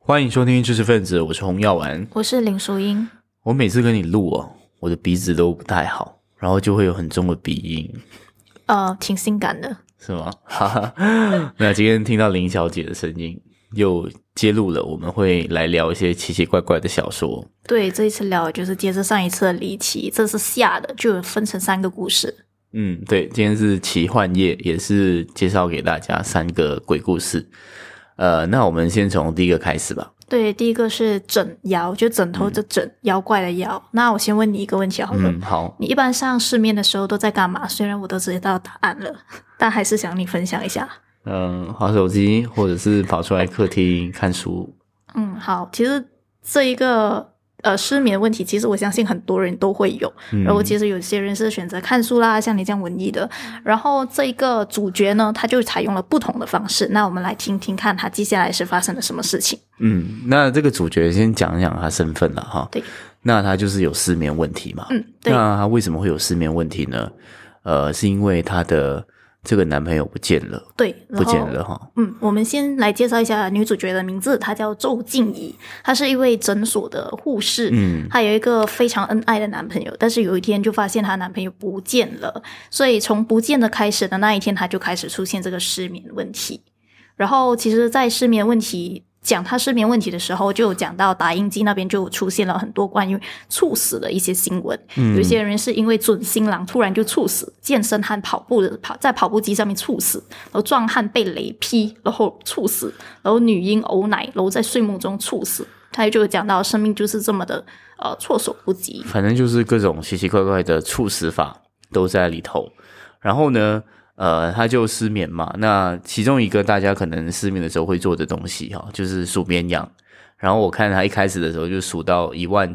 欢迎收听知识分子，我是洪耀丸， 我是林淑英。 我每次跟你录我的鼻子都不太好，然后就会有很重的鼻音。 挺性感的， 是吗？那今天听到林小姐的声音，又揭露了我们会来聊一些奇奇怪怪的小说。 对，这一次聊的就是接着上一次的离奇，这是下的，就分成3个故事。 对，今天是奇幻夜，也是介绍给大家3个鬼故事。那我们先从第一个开始吧。 对，第一个是枕妖，就枕头的枕，妖怪的妖。那我先问你一个问题好了。 好。 你一般上市面的时候都在干嘛？虽然我都知道答案了，但还是想你分享一下。 滑手机，或者是跑出来客厅看书。 好，其实这一个失眠问题，其实我相信很多人都会有。然后其实有些人是选择看书啦，像你这样文艺的。然后这一个主角呢，他就采用了不同的方式。那我们来听听看他接下来是发生了什么事情。 那这个主角先讲一讲他身份了哈。 对。 那他就是有失眠问题嘛。 对。 那他为什么会有失眠问题呢？是因为他的这个男朋友不见了。 对， 不见了哈。 我们先来介绍一下女主角的名字，她叫周静怡，她是一位诊所的护士。她有一个非常恩爱的男朋友，但是有一天就发现她男朋友不见了，所以从不见的开始的那一天，她就开始出现这个失眠问题。然后其实在失眠问题讲他失眠问题的时候，就有讲到打印机那边就出现了很多关于猝死的一些新闻。有些人是因为准新郎突然就猝死，健身和在跑步机上面猝死，然后壮汉被雷劈然后猝死，然后女婴呕奶然后在睡梦中猝死。他就有讲到生命就是这么的措手不及， 反正就是各种奇奇怪怪的猝死法都在里头。然后呢他就失眠嘛，那其中一个大家可能失眠的时候会做的东西就是数绵羊。然后我看他一开始的时候就数到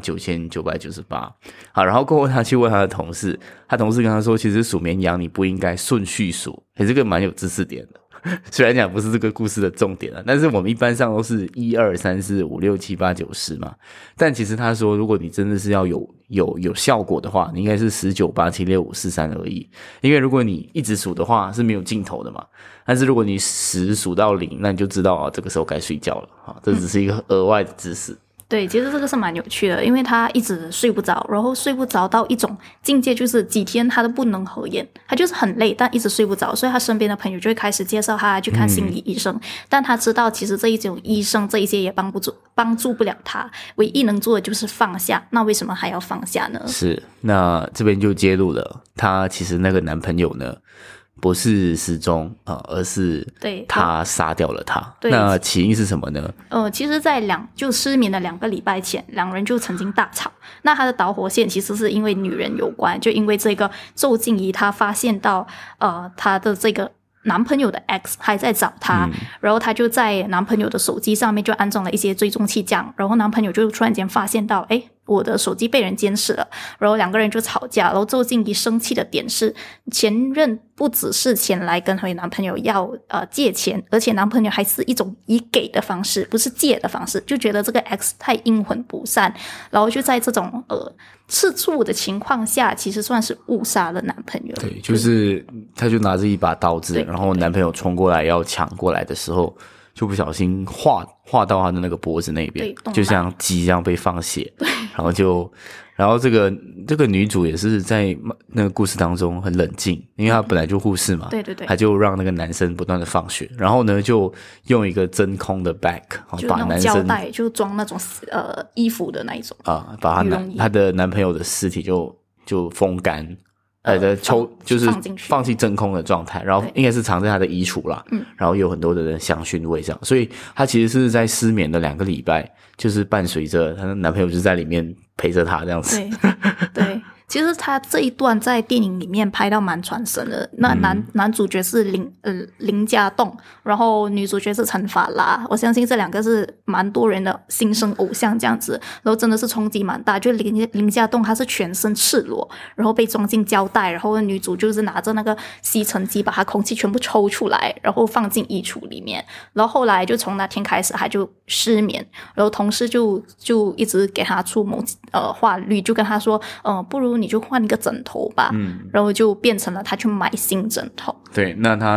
19998，好，然后过后他去问他的同事，他同事跟他说，其实数绵羊你不应该顺序数，这个蛮有知识点的。虽然讲不是这个故事的重点但是我们一般上都是1 2 3 4 5 6 7 8 9 10嘛。但其实他说，如果你真的是要有效果的话，你应该是19 8 7 6 5 4 3而已。因为如果你一直数的话是没有尽头的嘛。但是如果你10数到0，那你就知道这个时候该睡觉了这只是一个额外的知识。 对，其实这个是蛮有趣的，因为他一直睡不着，然后睡不着到一种境界，就是几天他都不能合眼，他就是很累，但一直睡不着，所以他身边的朋友就会开始介绍他去看心理医生。但他知道其实这一种医生这一些也帮助不了他，唯一能做的就是放下。那为什么还要放下呢？ 是，那这边就揭露了他其实那个男朋友呢不是失踪而是他杀掉了他。那起因是什么呢？ 其实在就失眠的2个礼拜前，两人就曾经大吵。那他的导火线其实是因为女人有关，就因为这个周静怡她发现到她的这个男朋友的 X 还在找她，然后她就在男朋友的手机上面就安装了一些追踪器这样，然后男朋友就突然间发现到我的手机被人监视了，然后2个人就吵架，然后周静怡生气的点是前任不只是前来跟回男朋友要借钱，而且男朋友还是一种以给的方式，不是借的方式，就觉得这个 X 太阴魂不散，然后就在这种吃醋的情况下，其实算是误杀了男朋友。 对，就是他就拿着一把刀子，然后男朋友冲过来要抢过来的时候，就不小心划到他的那个脖子那边，就像鸡一样被放血。然后这个女主也是在那个故事当中很冷静，因为她本来就护士嘛。 对， 她就让那个男生不断的放血，然后呢就用一个真空的 bag 把男生胶带就装那种衣服的那一种把她的男朋友的尸体就风干。就是放进真空的状态，然后应该是藏在他的衣橱啦，然后有很多的人香薰味这样，所以他其实是在失眠的2个礼拜，就是伴随着她的男朋友就在里面陪着她这样子。 对。其实他这一段在电影里面拍到蛮传神的。那男主角是林家栋，然后女主角是陈法拉。我相信这2个是蛮多人的新生偶像这样子，然后真的是冲击蛮大。就林家栋他是全身赤裸，然后被装进胶带，然后女主就是拿着那个吸尘机把他空气全部抽出来，然后放进衣橱里面。然后后来就从那天开始他就失眠，然后同事就一直给他出话律，就跟他说不如你就换一个枕头吧。然后就变成了他去买新枕头。 对，那他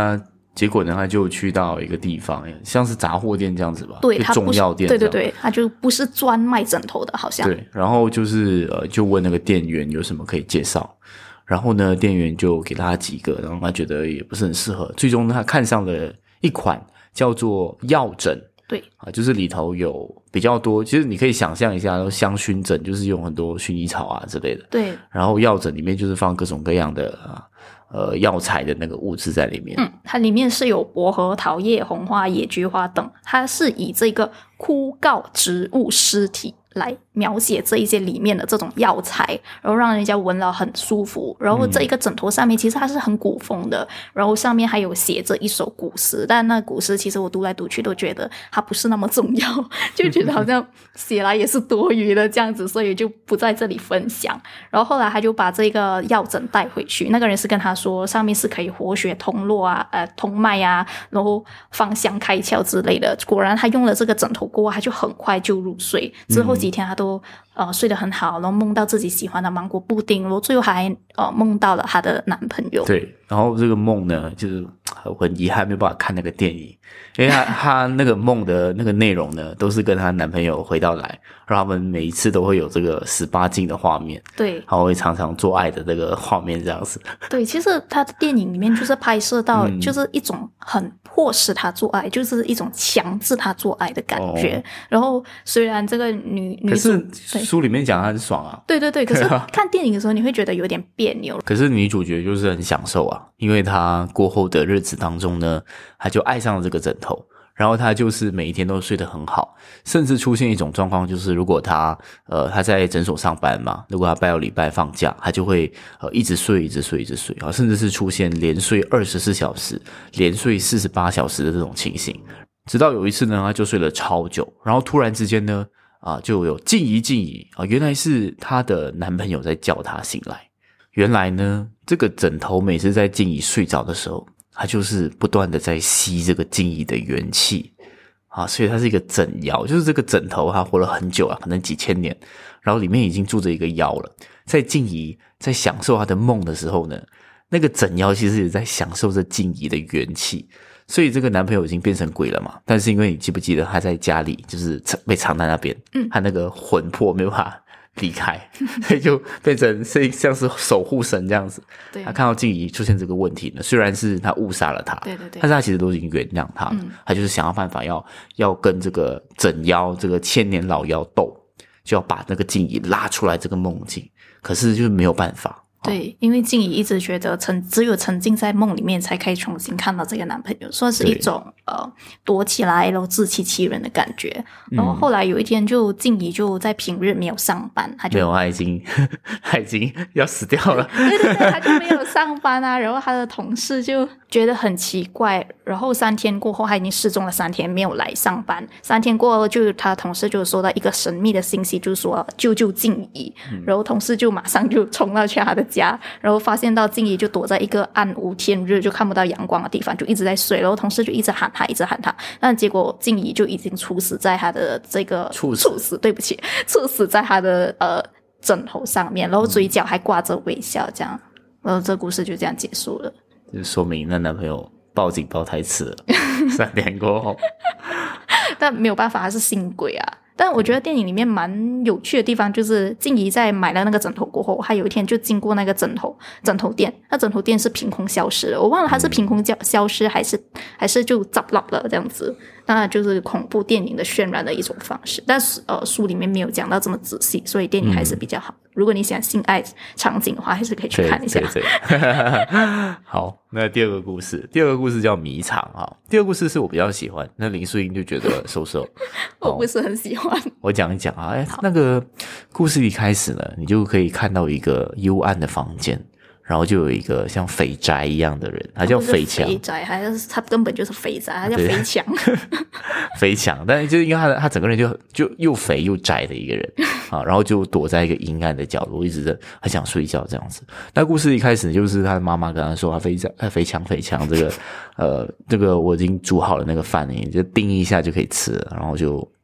结果呢，他就去到一个地方，像是杂货店这样子吧， 对， 就他不是中药店， 对对对，他就不是专卖枕头的，好像。 对，然后就是就问那个店员有什么可以介绍，然后呢，店员就给他几个，然后他觉得也不是很适合，最终他看上了一款叫做药枕。 对啊，就是里头有比较多，其实你可以想象一下，香薰枕就是用很多薰衣草啊之类的， 对， 然后药枕里面就是放各种各样的药材的那个物质在里面。 它里面是有薄荷、桃叶、红花、野菊花等，它是以这个枯槁植物尸体来描写这一些里面的这种药材，然后让人家闻了很舒服。然后这一个枕头上面其实它是很古风的，然后上面还有写着一首古诗，但那古诗其实我读来读去都觉得它不是那么重要，就觉得好像写来也是多余的这样子，所以就不在这里分享。然后后来他就把这个药枕带回去，那个人是跟他说上面是可以活血通络啊、通脉啊，然后芳香开窍之类的。果然他用了这个枕头过后，他就很快就入睡，之后几天他都睡得很好，然后梦到自己喜欢的芒果布丁，然后最后还梦到了她的男朋友。 对，然后这个梦呢，就是很遗憾没有办法看那个电影，因为他那个梦的那个内容呢，都是跟她男朋友回到来，然后他们每一次都会有这个18禁的画面， 对， 然后会常常做爱的这个画面这样子。 对，其实他的电影里面就是拍摄到，就是一种很迫使他做爱，就是一种强制他做爱的感觉。然后虽然这个女主， 可是书里面讲他很爽啊， 对对对，可是看电影的时候你会觉得有点别扭。 可是女主角就是很享受啊，因为她过后的日子当中呢，她就爱上了这个枕头，然后她就是每一天都睡得很好，甚至出现一种状况，就是如果她在诊所上班嘛，如果她拜六礼拜放假，她就会一直睡啊，甚至是出现连睡24小时、连睡48小时的这种情形。直到有一次呢，她就睡了超久，然后突然之间呢就有静怡啊，原来是她的男朋友在叫她醒来。原来呢，这个枕头每次在静怡睡着的时候，它就是不断的在吸这个静怡的元气啊，所以它是一个枕妖，就是这个枕头它活了很久啊，可能几千年，然后里面已经住着一个妖了。在静怡在享受她的梦的时候呢，那个枕妖其实也在享受着静怡的元气。所以这个男朋友已经变成鬼了嘛，但是因为你记不记得他在家里就是被藏在那边，他那个魂魄没有办法离开，所以就变成像是守护神这样子。 对， 他看到静怡出现这个问题呢，虽然是他误杀了他， 对对对， 但是他其实都已经原谅他了，他就是想要办法要跟这个枕妖这个千年老妖斗，就要把那个静怡拉出来这个梦境，可是就是没有办法。 对，因为静怡一直觉得只有沉浸在梦里面才可以重新看到这个男朋友，算是一种躲起来然后自欺欺人的感觉。然后后来有一天静怡就在平日没有上班，他已经要死掉了。 对对对，他就没有上班啊。然后他的同事就觉得很奇怪，然后3天过后他已经失踪了3天没有来上班。3天过后他的同事就收到一个神秘的信息，就说救静怡。然后同事就马上就冲到去他的家，然后发现到静怡就躲在一个暗无天日就看不到阳光的地方，就一直在睡。然后同事就一直喊他，但结果静怡就已经猝死在他的这个猝死在他的枕头上面，然后嘴角还挂着微笑，这样，然后这故事就这样结束了。 就说明那男朋友报警报太迟了，3天过后， 但没有办法，他是新鬼啊。但我觉得电影里面蛮有趣的地方，就是静怡在买了那个枕头过后，她有一天就经过那个枕头店，那枕头店是凭空消失了，我忘了它是凭空消失还是就砸落了这样子。那就是恐怖电影的渲染的一种方式，但是书里面没有讲到这么仔细，所以电影还是比较好。如果你喜欢性爱场景的话，还是可以去看一下。 对好，那第二个故事叫迷藏啊。第二个故事是我比较喜欢，那林淑英就觉得收我不是很喜欢。 我讲一讲啊，那个故事一开始呢，你就可以看到一个幽暗的房间。然后就有一个像肥宅一样的人，他叫肥强。 肥宅还是他根本就是肥宅，他叫肥强。 肥强，但是就是因为他整个人就又肥又窄的一个人啊，然后就躲在一个阴暗的角落，一直在很想睡觉这样子。那故事一开始就是他的妈妈跟他说：“肥强，这个我已经煮好了那个饭，你就叮一下就可以吃了。”然后就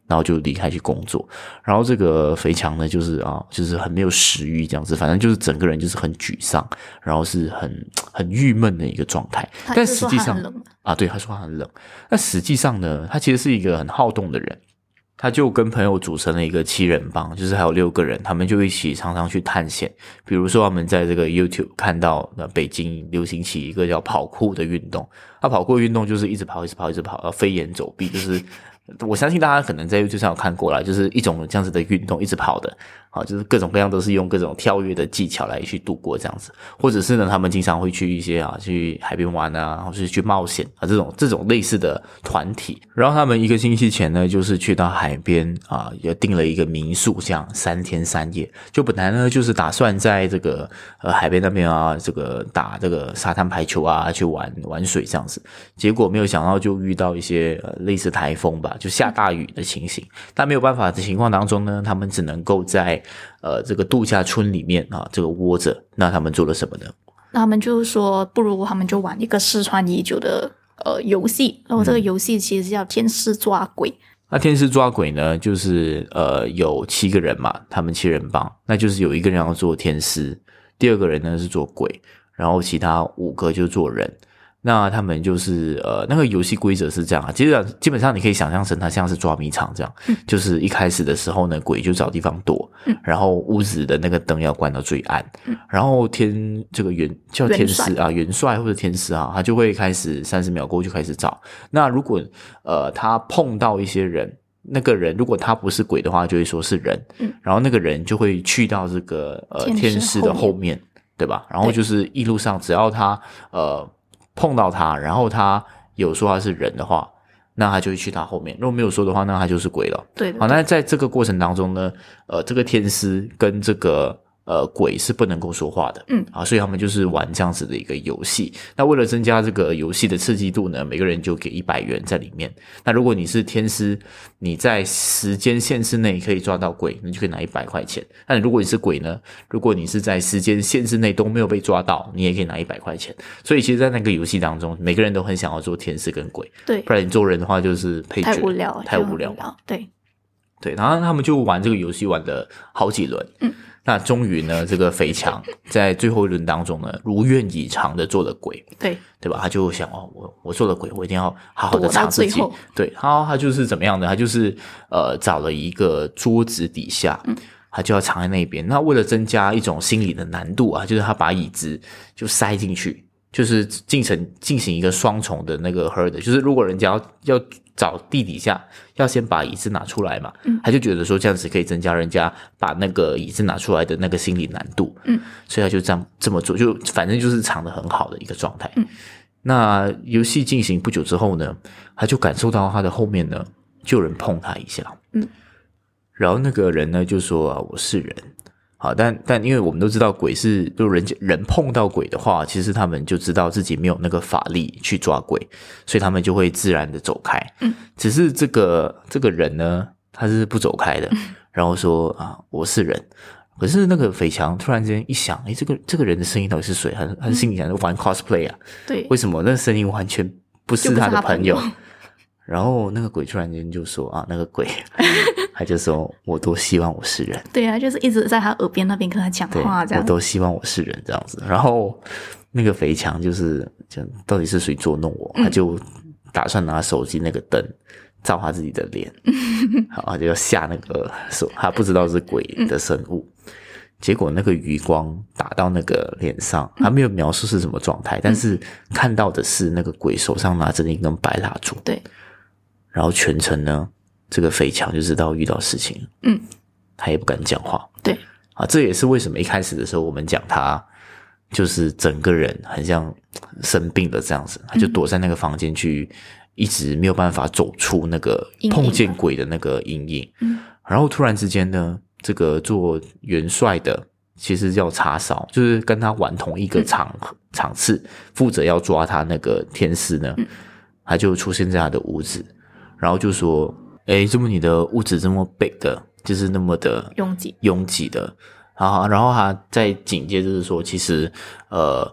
然后就离开去工作。然后这个肥强呢，就是很没有食欲这样子，反正就是整个人就是很沮丧，然后是很郁闷的一个状态。但实际上对，他说他很冷。那实际上呢，他其实是一个很好动的人。他就跟朋友组成了一个7人帮，就是还有6个人，他们就一起常常去探险。比如说他们在这个 YouTube 看到北京流行起一个叫跑酷的运动，跑酷的运动就是一直跑，飞檐走壁，就是我相信大家可能在 YouTube 上有看过啦，就是一种这样子的运动，一直跑的，就是各种各样都是用各种跳跃的技巧来去度过这样子，或者是呢，他们经常会去一些去海边玩啊，或是去冒险这种类似的团体。然后他们1个星期前呢，就是去到海边也订了一个民宿，这样3天3夜。就本来呢，就是打算在这个海边那边这个打这个沙滩排球去玩水这样子，结果没有想到就遇到一些类似台风吧。就下大雨的情形，但没有办法的情况当中呢，他们只能够在这个度假村里面这个窝着。那他们做了什么呢？ 那他们就说，不如他们就玩一个失传已久的游戏，然后这个游戏其实叫天师抓鬼。 那天师抓鬼呢，就是有7个人嘛，他们7人帮，那就是有1个人要做天师，第2个人呢是做鬼，然后其他5个就做人。那他们就是那个游戏规则是这样基本上你可以想象成它像是抓迷藏这样，就是一开始的时候呢，鬼就找地方躲，然后屋子的那个灯要关到最暗，然后这个叫天师元帅或者天师他就会开始30秒过后就开始找。那如果他碰到一些人，那个人如果他不是鬼的话，就会说是人，然后那个人就会去到这个天师的后面，对吧？然后就是一路上只要他碰到他，然后他有说他是人的话，那他就会去他后面，如果没有说的话，那他就是鬼了。 对。 好，那在这个过程当中呢，这个天师跟这个鬼是不能够说话的，所以他们就是玩这样子的一个游戏。那为了增加这个游戏的刺激度呢，每个人就给100元在里面。那如果你是天师，你在时间限制内可以抓到鬼，你就可以拿100块钱。那如果你是鬼呢，如果你是在时间限制内都没有被抓到，你也可以拿100块钱。所以其实在那个游戏当中，每个人都很想要做天使跟鬼， 对， 不然你做人的话就是配角， 太无聊， 对，然后他们就玩这个游戏玩了好几轮，那终于呢，这个肥强在最后一轮当中呢，如愿以偿的做了鬼，对吧？他就想我做了鬼，我一定要好好的藏自己。对，然后他就是怎么样呢？他就是找了一个桌子底下，他就要藏在那边。那为了增加一种心理的难度就是他把椅子就塞进去，就是进行一个双重的那个 herd， 就是如果人家要找地底下，要先把椅子拿出来嘛，他就觉得说这样子可以增加人家把那个椅子拿出来的那个心理难度，所以他就这么做，就反正就是藏得很好的一个状态。那游戏进行不久之后呢，他就感受到他的后面呢就有人碰他一下，然后那个人呢就说我是人。好，但因为我们都知道鬼是，就人碰到鬼的话，其实他们就知道自己没有那个法力去抓鬼，所以他们就会自然的走开。只是这个人呢，他是不走开的，然后说我是人。可是那个匪强突然间一想，这个人的声音到底是谁？他心里想玩 cosplay 对， 为什么那个声音完全不是他的朋友？然后那个鬼突然间就说那个鬼他就说我多希望我是人。 对啊，就是一直在他耳边那边跟他讲话这样。 我都希望我是人这样子。然后那个肥强就是到底是谁捉弄我，他就打算拿手机那个灯照他自己的脸好，他就要吓那个手，他不知道是鬼的生物。结果那个余光打到那个脸上，他没有描述是什么状态，但是看到的是那个鬼手上拿着一根白蜡烛。 对， 然后全程呢，这个肥强就知道遇到事情，他也不敢讲话。 对这也是为什么一开始的时候我们讲他就是整个人很像生病的这样子，他就躲在那个房间去，一直没有办法走出那个碰见鬼的那个阴影。然后突然之间呢，这个做元帅的其实叫叉烧，就是跟他玩同一个场次，负责要抓他那个天师呢，他就出现在他的屋子，然后就说怎么你的屋子这么 big 的，就是那么的拥挤的。然后他再紧接着说，其实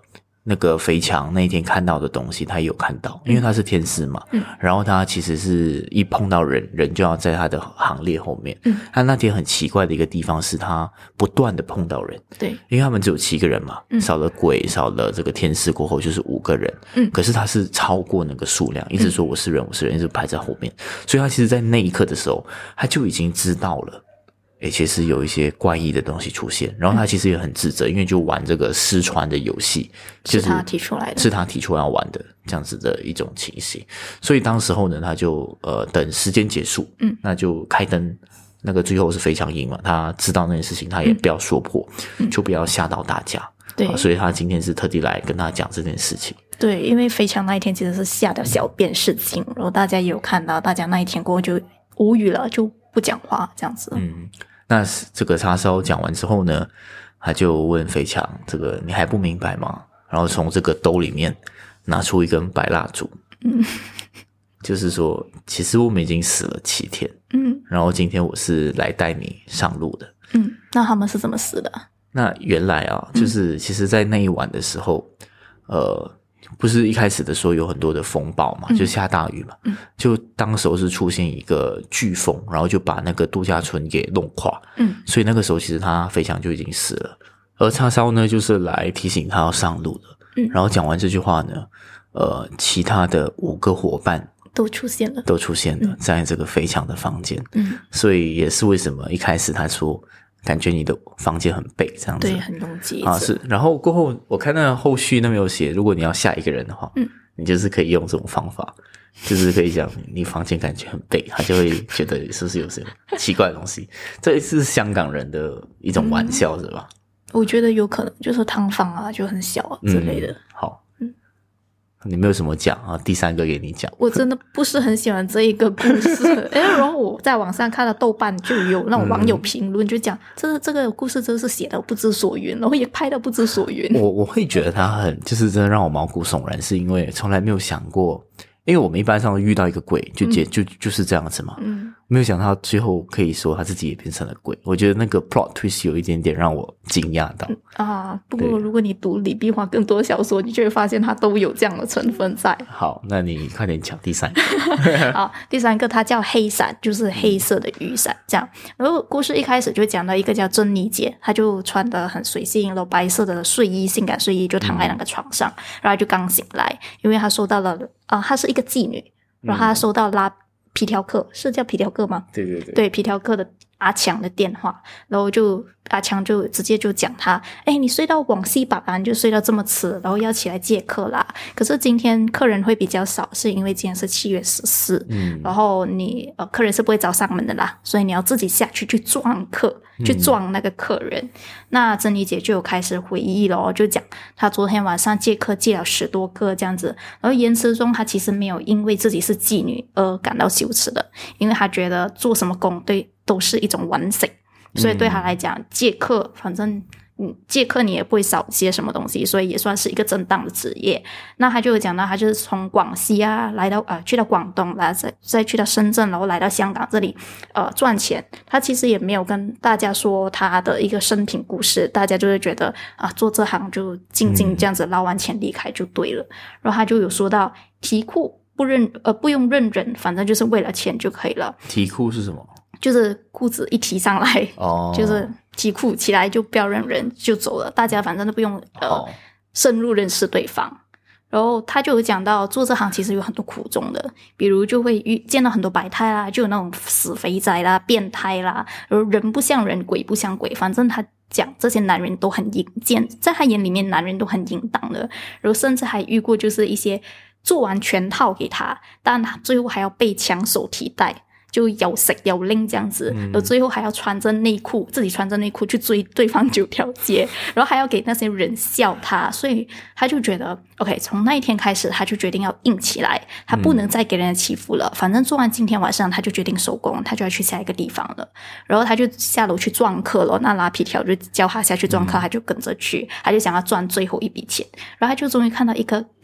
那个肥强那一天看到的东西，他也有看到，因为他是天使嘛。然后他其实是一碰到人就要在他的行列后面。他那天很奇怪的一个地方是他不断的碰到人。 对， 因为他们只有7个人嘛，少了鬼，少了这个天使过后就是5个人。可是他是超过那个数量，一直说我是人，我是人，一直排在后面。所以他其实在那一刻的时候，他就已经知道了。其实有一些怪异的东西出现，然后他其实也很自责，因为就玩这个失传的游戏，就是他提出来的， 是他提出来要玩的这样子的一种情形。所以当时候呢，他就等时间结束，那就开灯。那个最后是肥强赢嘛，他知道那件事情，他也不要说破，就不要吓到大家。 对， 所以他今天是特地来跟他讲这件事情。 对，因为肥强那一天其实是吓得小便失禁，然后大家也有看到，大家那一天过后就无语了，就不讲话这样子。 那这个叉烧讲完之后呢，他就问肥强：“这个你还不明白吗？”然后从这个兜里面拿出一根白蜡烛，就是说，其实我们已经死了7天，然后今天我是来带你上路的。 那他们是怎么死的？ 那原来啊，就是其实在那一晚的时候，不是一开始的时候有很多的风暴嘛，就下大雨嘛，就当时候是出现一个飓风，然后就把那个度假村给弄垮，所以那个时候其实他飞翔就已经死了，而叉烧呢就是来提醒他要上路的，然后讲完这句话呢，其他的5个伙伴都出现了， 在这个肥强的房间，所以也是为什么一开始他说感觉你的房间很背这样子， 对，很拥挤啊，是。然后过后我看那后续那边有写，如果你要吓一个人的话，你就是可以用这种方法，就是可以讲你房间感觉很背，他就会觉得是不是有什么奇怪的东西。这是香港人的一种玩笑，是吧？ 我觉得有可能就是汤房啊，就很小啊之类的。 好。你没有什么讲啊？第3个给你讲。 我真的不是很喜欢这一个故事，然后我在网上看到豆瓣就有那种网友评论，就讲这个故事真是写的不知所云，然后也拍的不知所云。 我会觉得他很就是真的让我毛骨悚然，是因为从来没有想过，因为我们一般上遇到一个鬼就是这样子嘛，没有想到最后可以说他自己也变成了鬼。我觉得那个 plot twist 有一点点让我惊讶到啊。不过如果你读李碧华更多小说，你就会发现他都有这样的成分在。 好，那你快点讲第3个。 好，第3个它叫黑伞，就是黑色的雨伞这样。然后故事一开始就讲到一个叫珍妮姐，她就穿得很随性，然后白色的睡衣，性感睡衣就躺在那个床上，然后就刚醒来，因为她收到了她是一个妓女，然后她收到拉皮条客，是叫皮条客吗？对，皮条客的阿强的电话，然后阿强就直接就讲他，你睡到往西吧，你就睡到这么迟，然后要起来接客啦。可是今天客人会比较少，是因为今天是7月14，然后你客人是不会找上门的啦，所以你要自己下去撞客，去撞那个客人。那珍妮姐就有开始回忆了，就讲她昨天晚上接客接了10多个这样子，然后言辞中她其实没有因为自己是妓女而感到羞耻的，因为她觉得做什么工都是一种完成，所以对她来讲接客反正接客你也不会少接什么东西，所以也算是一个正当的职业。那他就有讲到他就是从广西来到去到广东啦，再去到深圳，然后来到香港这里赚钱。他其实也没有跟大家说他的一个生平故事，大家就会觉得做这行就静静这样子捞完钱离开就对了。然后他就有说到题库不用认人，反正就是为了钱就可以了。 题库是什么？ 就是裤子一提上来就是题库起来就不要认人就走了，大家反正都不用深入认识对方。然后他就有讲到做这行其实有很多苦衷的，比如就会见到很多百态啦，就有那种死肥宅啦、变态啦，然后人不像人鬼不像鬼，反正他讲这些男人都很淫贱，在他眼里面男人都很淫荡的。然后甚至还遇过就是一些做完全套给他，但他最后还要被抢手提袋，就有食有拎这样子，然后最后还要自己穿着内裤去追对方9条街，然后还要给那些人笑他，所以他就觉得 OK， 从那一天开始他就决定要硬起来，他不能再给人家欺负了，反正做完今天晚上他就决定收工，他就要去下一个地方了。然后他就下楼去撞客了，那拉皮条就叫他下去撞客，他就跟着去，他就想要赚最后一笔钱。然后他就终于看到一个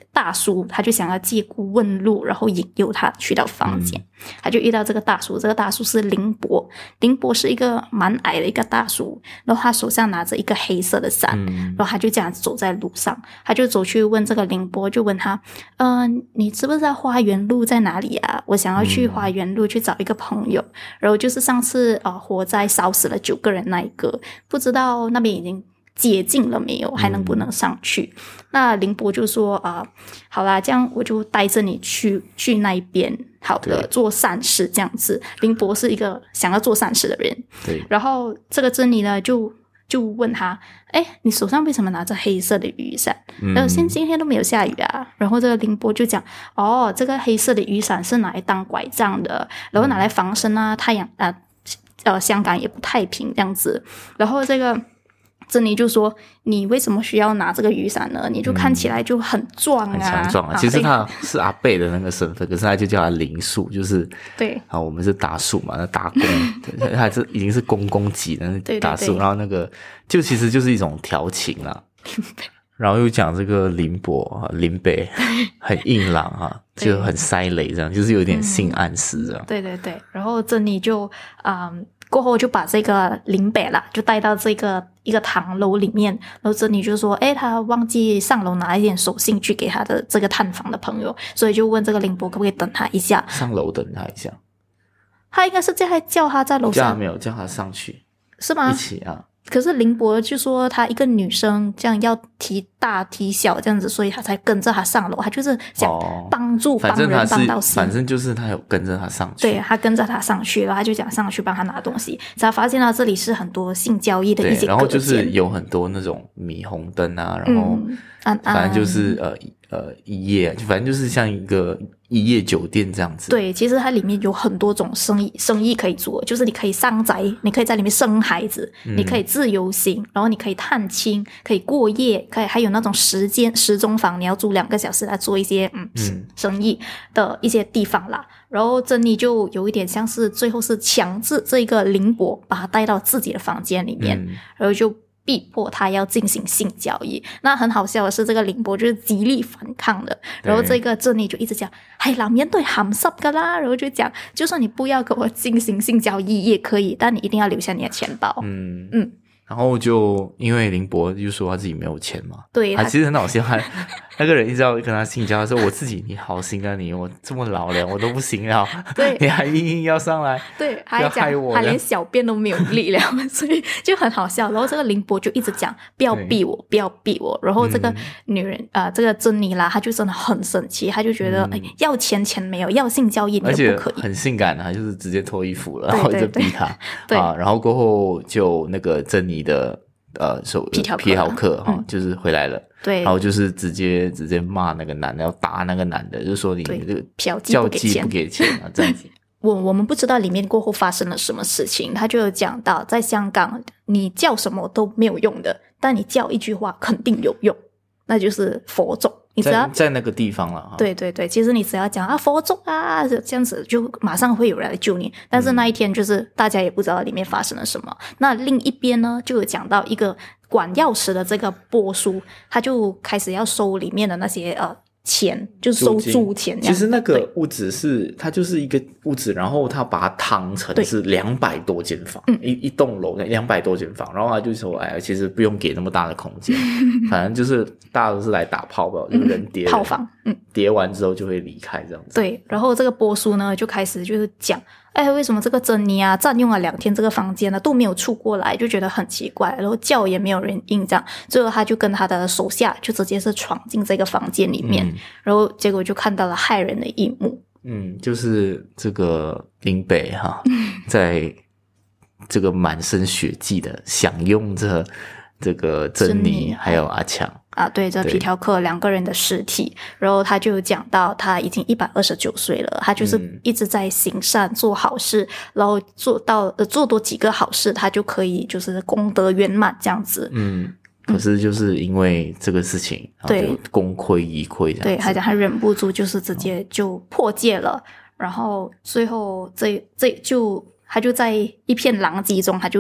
大叔他就想要借故问路，然后引诱他去到房间。他就遇到这个大叔，这个大叔是林伯。林伯是一个蛮矮的一个大叔，然后他手上拿着一个黑色的伞，然后他就这样走在路上，他就走去问这个林伯，就问他你知不知道花园路在哪里啊？我想要去花园路去找一个朋友，然后就是上次火灾烧死了9个人那一个，不知道那边已经解禁了没有，还能不能上去？那林伯就说好啦，这样我就带着你去那一边，好的，做善事这样子。林伯是一个想要做善事的人， 对。 然后这个珍妮呢就问他，你手上为什么拿着黑色的雨伞？然后今天都没有下雨啊。然后这个林伯就讲，这个黑色的雨伞是拿来当拐杖的，然后拿来防身啊，太阳香港也不太平这样子。然后这个珍妮就说，你为什么需要拿这个雨伞呢？你就看起来就很壮啊， 很强壮啊。其实他是阿伯的那个身份，可是他就叫他林树，就是对我们是达树嘛，那达公他这已经是公公级的达树，然后那个就其实就是一种调情啦。然后又讲这个林伯林北很硬朗就很塞雷这样，就是有点性暗示这样。 对对对，然后珍妮就过后就把这个林北啦就带到这个一个唐楼里面，然后珍妮就说他忘记上楼拿一点手信去给他的这个探访的朋友，所以就问这个林伯可不可以等他一下， 上楼等他一下。 他应该是叫他在楼上， 叫他没有叫他上去是吗？ 一起可是林伯就说他一个女生这样要提大提小这样子，所以他才跟着他上楼，他就是想帮助帮人帮到心， 反正就是他有跟着他上去， 对，他跟着他上去了，他就讲上去帮他拿东西，才发现到这里是很多性交易的一些然后就是有很多那种霓虹灯然后反正就是一夜，反正就是像一个一夜酒店这样子。 对，其实它里面有很多种生意可以做，就是你可以上宅，你可以在里面生孩子，你可以自由行，然后你可以探亲，可以过夜，还有那种时钟房，你要租2个小时来做一些生意的一些地方啦。然后珍妮就有一点像是最后是强制这个林伯把他带到自己的房间里面，然后就逼迫他要进行性交易。那很好笑的是，这个林伯就是极力反抗的，然后这个珍妮就一直讲男人都係鹹濕㗎啦，然後就講就算你不要跟我進行性交易也可以，但你一定要留下你的錢包。 然后就因为林伯就说他自己没有钱嘛， 对， 他其实很好笑，那个人一直要跟他性交，他说我自己你好心啊你，我这么老了我都不行了， 对， 你还硬要上来， 对，还讲他连小便都没有力了，所以就很好笑。然后这个林伯就一直讲不要逼我，不要逼我。然后这个女人这个珍妮啦，她就真的很生气，她就觉得要钱没有，要性交易你又不可以， 而且很性感她就是直接脱衣服了，然后就逼他， 对然后过后就那个珍妮的皮条客就是回来了， 对， 然后就是直接骂那个男的，要打那个男的，就说你这个叫妓不给钱这样子。 我们不知道里面过后发生了什么事情，他就有讲到在香港你叫什么都没有用的，但你叫一句话肯定有用，那就是佛种。你只要在那个地方了， 对对对，其实你只要讲佛种啊这样子，就马上会有人来救你。但是那一天就是大家也不知道里面发生了什么。那另一边呢，就有讲到一个管钥匙的这个波叔，他就开始要收里面的那些钱，就是收租钱。 其实那个屋子是它就是一个屋子，然后他把它趟成是200多间房，一栋楼200多间房，然后他就说其实不用给那么大的空间，反正就是大家都是来打炮吧，就人叠炮房， 叠完之后就会离开这样子。 对，然后这个波叔呢就开始就是讲为什么这个珍妮啊占用了2天这个房间呢都没有出过来，就觉得很奇怪，然后叫也没有人应这样，最后他就跟他的手下就直接是闯进这个房间里面，然后结果就看到了骇人的一幕。 就是这个林北在这个满身血迹的享用着这个珍妮还有阿强对，这皮条客2个人的尸体，然后他就讲到他已经129岁了，他就是一直在行善做好事，然后做多几个好事，他就可以就是功德圆满这样子。 可是就是因为这个事情， 对， 功亏一篑这样子。 对，他讲他忍不住，就是直接就破戒了，然后最后他就在一片狼藉中，他就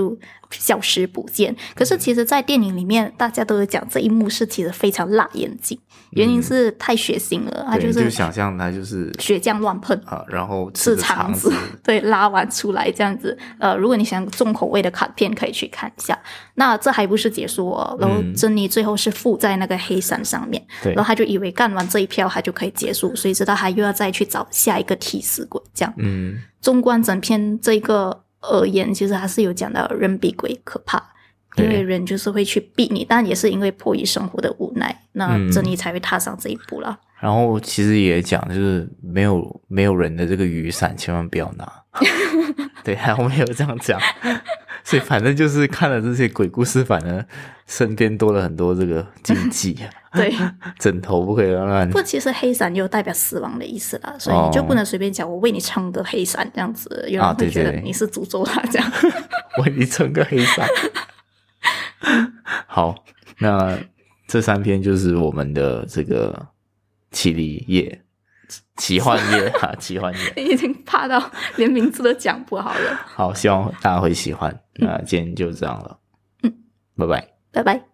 消失不见。可是其实在电影里面大家都有讲这一幕是其实非常辣眼睛，原因是太血腥了，他就是就想象他就是血浆乱喷啊，然后吃肠子，对，拉完出来这样子。如果你想重口味的卡片可以去看一下。那这还不是结束哦，然后珍妮最后是附在那个黑伞上面，然后他就以为干完这一票他就可以结束，所以知道他又要再去找下一个替死鬼这样。纵观整篇这个而言，其实还是有讲到人比鬼可怕，因为人就是会去逼你，但也是因为迫于生活的无奈，那珍妮才会踏上这一步啦。 然后其实也讲就是没有人的这个雨伞千万不要拿对，我没有这样讲所以反正就是看了这些鬼故事，反而身边多了很多这个禁忌对， 枕头不可以乱不过其实黑伞有代表死亡的意思啦，所以你就不能随便讲我为你撑个黑伞这样子，有人会觉得你是诅咒他这样为你撑个黑伞好，那这3篇就是我们的这个奇离夜奇幻夜奇幻夜已经怕到连名字都讲不好了。 好，希望大家会喜欢。那今天就这样了。拜拜。 拜拜。